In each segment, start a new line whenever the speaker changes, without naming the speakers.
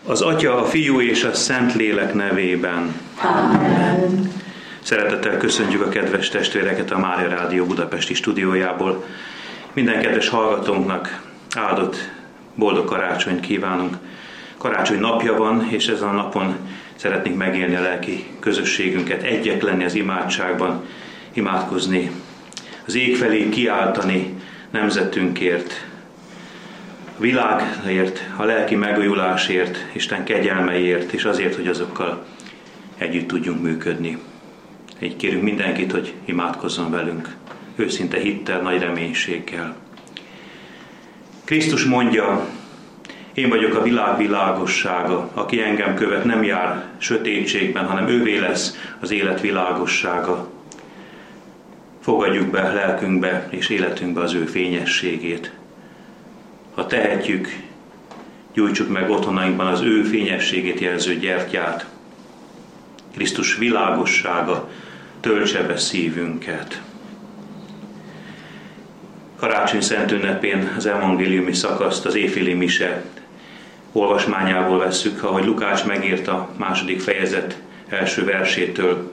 Az Atya, a Fiú és a Szentlélek nevében.
Amen.
Szeretettel köszöntjük a kedves testvéreket a Mária Rádió budapesti stúdiójából. Minden kedves hallgatónknak áldott, boldog karácsonyt kívánunk. Karácsony napja van, és ezen a napon szeretnénk megélni a lelki közösségünket, egyek lenni az imádságban, imádkozni, az ég felé kiáltani nemzetünkért, a világért, a lelki megújulásért, Isten kegyelmeiért, és azért, hogy azokkal együtt tudjunk működni. Így kérünk mindenkit, hogy imádkozzon velünk, őszinte hittel, nagy reménységgel. Krisztus mondja, én vagyok a világ világossága, aki engem követ, nem jár sötétségben, hanem ővé lesz az élet világossága. Fogadjuk be lelkünkbe és életünkbe az ő fényességét. Ha tehetjük, gyújtsuk meg otthonainkban az ő fényességét jelző gyertyát. Krisztus világossága töltse be szívünket. Karácsony Szent ünnepén az evangéliumi szakaszt, az éjféli mise olvasmányából vesszük, ahogy Lukács megírta a 2. fejezet első versétől.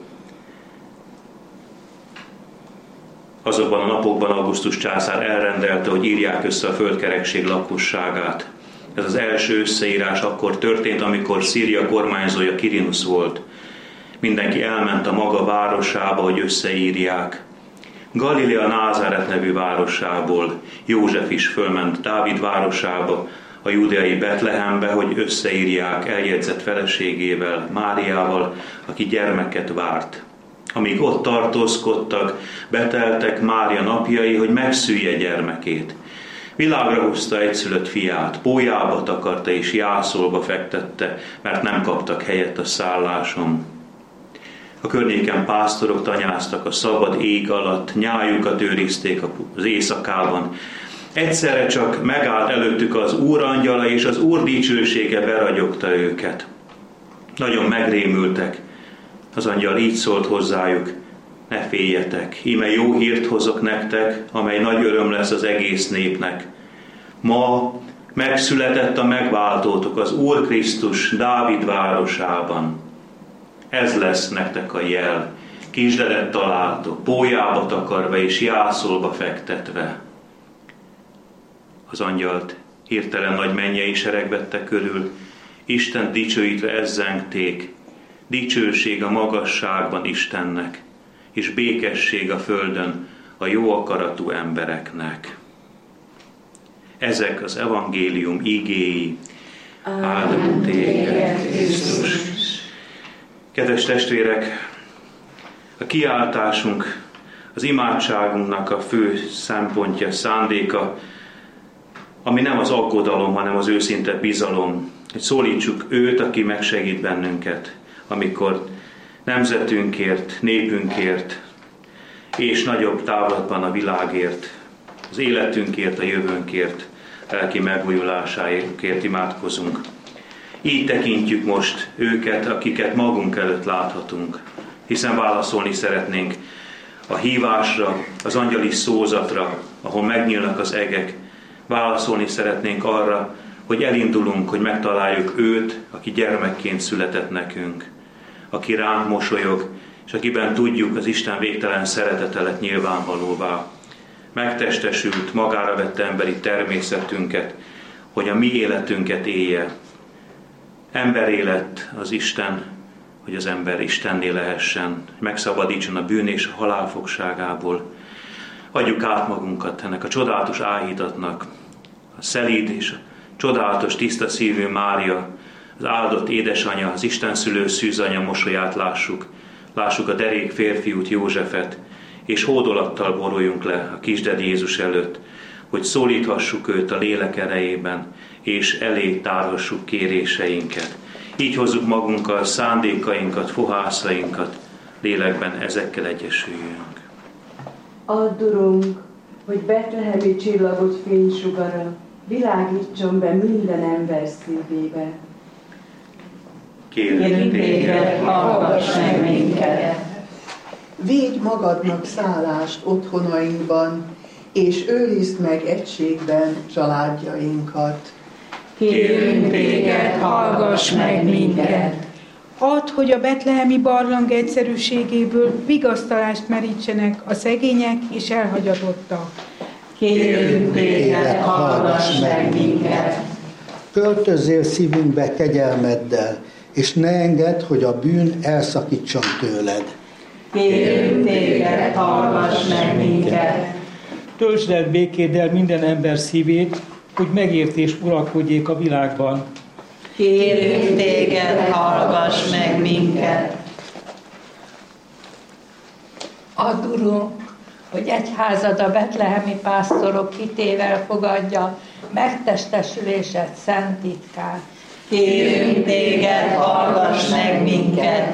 Azokban a napokban Augustus császár elrendelte, hogy írják össze a földkerekség lakosságát. Ez az első összeírás akkor történt, amikor Szíria kormányzója Quirinus volt. Mindenki elment a maga városába, hogy összeírják. Galilea Názáret nevű városából József is fölment Dávid városába, a júdeai Betlehembe, hogy összeírják eljegyzett feleségével, Máriával, aki gyermeket várt. Amíg ott tartózkodtak, beteltek Mária napjai, hogy megszülje gyermekét. Világra hozta egyszülött fiát, pólyába takarta és jászolba fektette, mert nem kaptak helyet a szálláson. A környéken pásztorok tanyáztak a szabad ég alatt, nyájukat őrizték az éjszakában. Egyszerre csak megállt előttük az Úr angyala, és az Úr dicsősége beragyogta őket. Nagyon megrémültek. Az angyal így szólt hozzájuk, ne féljetek, íme jó hírt hozok nektek, amely nagy öröm lesz az egész népnek. Ma megszületett a megváltótok, az Úr Krisztus Dávid városában. Ez lesz nektek a jel, kisderet találtok, pólyába takarva és jászolba fektetve. Az angyalt hirtelen nagy mennyei sereg vette körül, Isten dicsőítve ezzengték, dicsőség a magasságban Istennek, és békesség a földön a jó akaratú embereknek. Ezek az evangélium igéi. Áldunk téged, Krisztus! Kedves testvérek, a kiáltásunk, az imádságunknak a fő szempontja, szándéka, ami nem az aggodalom, hanem az őszinte bizalom, hogy szólítsuk őt, aki megsegít bennünket, amikor nemzetünkért, népünkért, és nagyobb távlatban a világért, az életünkért, a jövőnkért, lelki megújulásáért imádkozunk. Így tekintjük most őket, akiket magunk előtt láthatunk, hiszen válaszolni szeretnénk a hívásra, az angyali szózatra, ahol megnyílnak az egek. Válaszolni szeretnénk arra, hogy elindulunk, hogy megtaláljuk őt, aki gyermekként született nekünk, aki ránk mosolyog, és akiben tudjuk, az Isten végtelen szeretete lett nyilvánvalóvá. Megtestesült, magára vette emberi természetünket, hogy a mi életünket élje. Emberé lett az Isten, hogy az ember Istenné lehessen, megszabadítson a bűn és a halál fogságából. Adjuk át magunkat ennek a csodálatos áhítatnak, a szelíd és a csodálatos tiszta szívű Mária, az áldott édesanyja, az Isten szülő szűzanya mosolyát lássuk. Lássuk a derék férfiút, Józsefet, és hódolattal boruljunk le a kisded Jézus előtt, hogy szólíthassuk őt a lélek erejében, és elé tárhassuk kéréseinket. Így hozzuk magunkkal szándékainkat, fohászainkat, lélekben ezekkel egyesüljünk.
Add, Urunk, hogy betlehemi csillagot fénysugara világítson be minden ember szívébe.
Kérünk téged,
hallgass meg minket!
Védj magadnak szállást otthonainkban, és őrizd meg egységben családjainkat.
Kérünk téged, hallgass meg minket!
Add, hogy a betlehemi barlang egyszerűségéből vigasztalást merítsenek a szegények és elhagyatottak.
Kérünk téged, hallgass meg minket!
Költözzél szívünkbe kegyelmeddel, és ne engedd, hogy a bűn elszakítson tőled.
Kérünk téged, hallgass meg minket!
Töltsd el békéddel minden ember szívét, hogy megértés uralkodjék a világban.
Kérünk téged, hallgass meg minket!
Add, Urunk, hogy egyházad a betlehemi pásztorok hitével fogadja megtestesülésed szent titkát.
Kérünk téged, hallgass meg minket!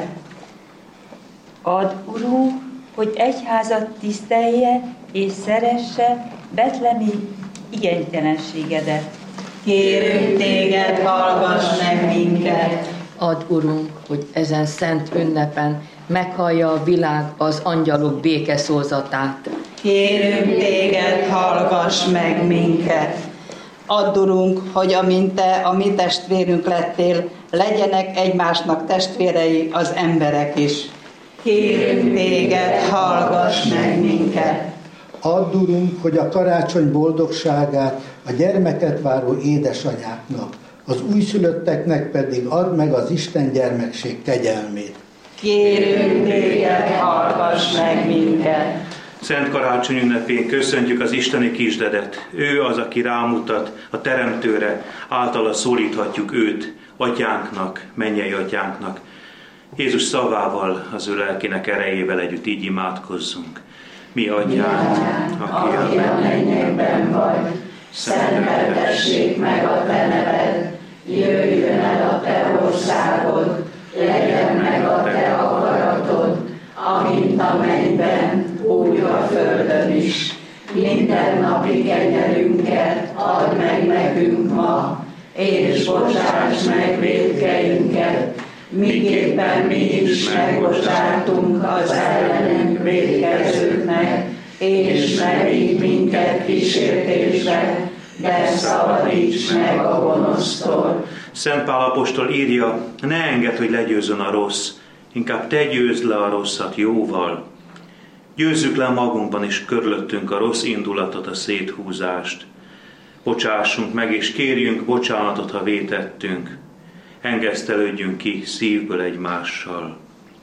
Add, Urunk, hogy egyházad tisztelje és szeresse betlehemi igénytelenségedet.
Kérünk téged, hallgass meg minket!
Add, Urunk, hogy ezen szent ünnepen meghallja a világ az angyalok békeszózatát.
Kérünk téged, hallgass meg minket!
Add, Urunk, hogy amint te a mi testvérünk lettél, legyenek egymásnak testvérei az emberek is.
Kérünk téged, hallgass meg minket!
Add, Urunk, hogy a karácsony boldogságát a gyermeket váró édesanyáknak, az újszülötteknek pedig add meg az Isten gyermekség kegyelmét.
Kérünk téged, hallgass meg minket!
Szent Karácsony ünnepén köszöntjük az isteni kisdedet. Ő az, aki rámutat a Teremtőre, általa szólíthatjuk őt, atyánknak, mennyei atyánknak. Jézus szavával, az ő lelkének erejével együtt így imádkozzunk. Mi atyánk, aki
a mennyekben vagy, szenteltessék meg a te neved, jöjjön el a te országod, legyen meg a te akaratod, amint a mennyben, úgy a földön is. Mindennapi kenyerünket add meg nekünk ma, és bocsáss meg vétkeinket, miképpen mi is megbocsátunk az ellenünk vétkezőknek, és ne vigy minket kísértésbe, de szabadíts meg a gonosztól.
Szent Pál apostol írja, ne engedd, hogy legyőzzön a rossz, inkább te győzd le a rosszat jóval. Győzzük le magunkban is körülöttünk a rossz indulatot, a széthúzást. Bocsássunk meg, és kérjünk bocsánatot, ha vétettünk. Engesztelődjünk ki szívből egymással.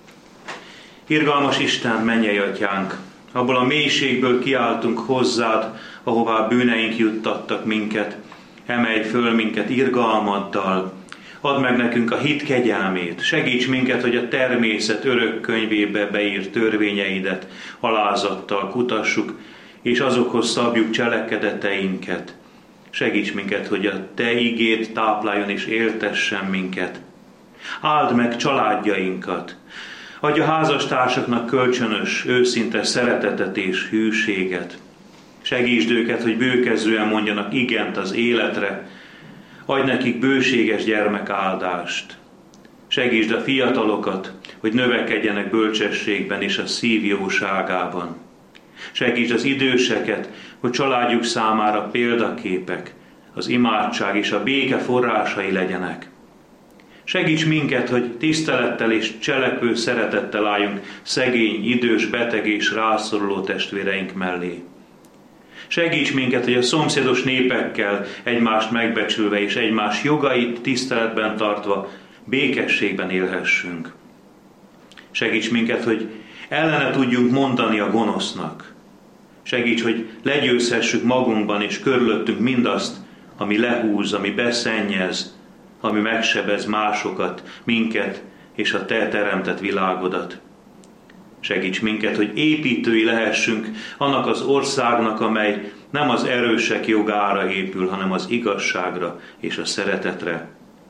Irgalmas Isten, mennyei atyánk, abból a mélységből kiáltunk hozzád, ahová bűneink juttattak minket. Emelj föl minket irgalmaddal, add meg nekünk a hit kegyelmét, segíts minket, hogy a természet örök könyvébe beírt törvényeidet alázattal kutassuk, és azokhoz szabjuk cselekedeteinket. Segíts minket, hogy a te igéd tápláljon és éltessen minket. Áld meg családjainkat, adj a házastársaknak kölcsönös, őszinte szeretetet és hűséget. Segítsd őket, hogy bőkezően mondjanak igent az életre, adj nekik bőséges gyermekáldást. Segítsd a fiatalokat, hogy növekedjenek bölcsességben és a szív jóságában. Segítsd az időseket, hogy családjuk számára példaképek, az imádság és a béke forrásai legyenek. Segíts minket, hogy tisztelettel és cselekvő szeretettel álljunk szegény, idős, beteg és rászoruló testvéreink mellé. Segíts minket, hogy a szomszédos népekkel egymást megbecsülve és egymás jogait tiszteletben tartva békességben élhessünk. Segíts minket, hogy ellene tudjunk mondani a gonosznak. Segíts, hogy legyőzhessük magunkban és körülöttünk mindazt, ami lehúz, ami beszennyez, ami megsebez másokat, minket és a te teremtett világodat. Segíts minket, hogy építői lehessünk annak az országnak, amely nem az erősek jogára épül, hanem az igazságra és a szeretetre.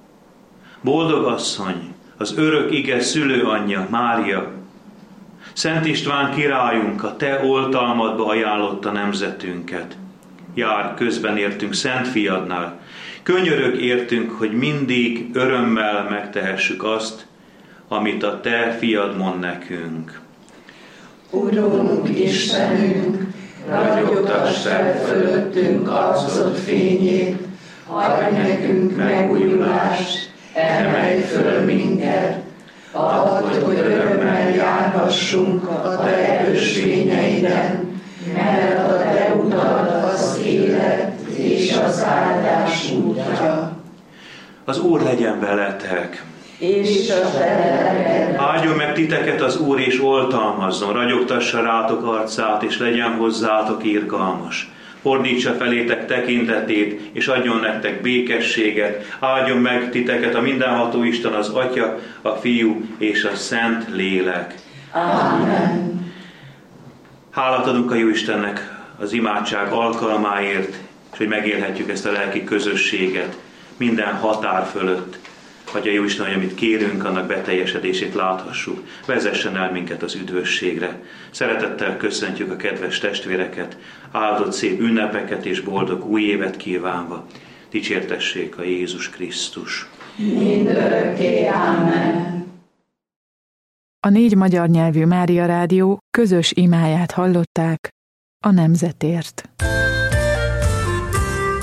Boldog asszony, az örök ige szülőanyja, Mária, Szent István királyunk, a te oltalmadba ajánlotta nemzetünket. Jár közben értünk Szent Fiadnál, könyörög értünk, hogy mindig örömmel megtehessük azt, amit a te fiad mond nekünk.
Urunk, Istenünk, ragyogtass fel fölöttünk arcod fényét, adj nekünk megújulást, emelj föl minket, add, hogy örömmel járhassunk a te ösvényeiden, mert a te utad az élet és az áldás útja.
Az Úr legyen veletek!
És a te
áldjon meg titeket az Úr, és oltalmazzon, ragyogtassa rátok arcát, és legyen hozzátok irgalmas. Fordítsa felétek tekintetét, és adjon nektek békességet. Áldjon meg titeket a mindenható Isten, az Atya, a Fiú és a Szent Lélek.
Amen.
Hálát adunk a Jóistennek az imádság alkalmáért, és hogy megélhetjük ezt a lelki közösséget minden határ fölött. Adja Jóisten, hogy amit kérünk, annak beteljesedését láthassuk. Vezessen el minket az üdvösségre. Szeretettel köszöntjük a kedves testvéreket, áldott szép ünnepeket és boldog új évet kívánva. Dicsértessék a Jézus Krisztus.
Mindörökké, amen.
A 4 magyar nyelvű Mária Rádió közös imáját hallották a nemzetért.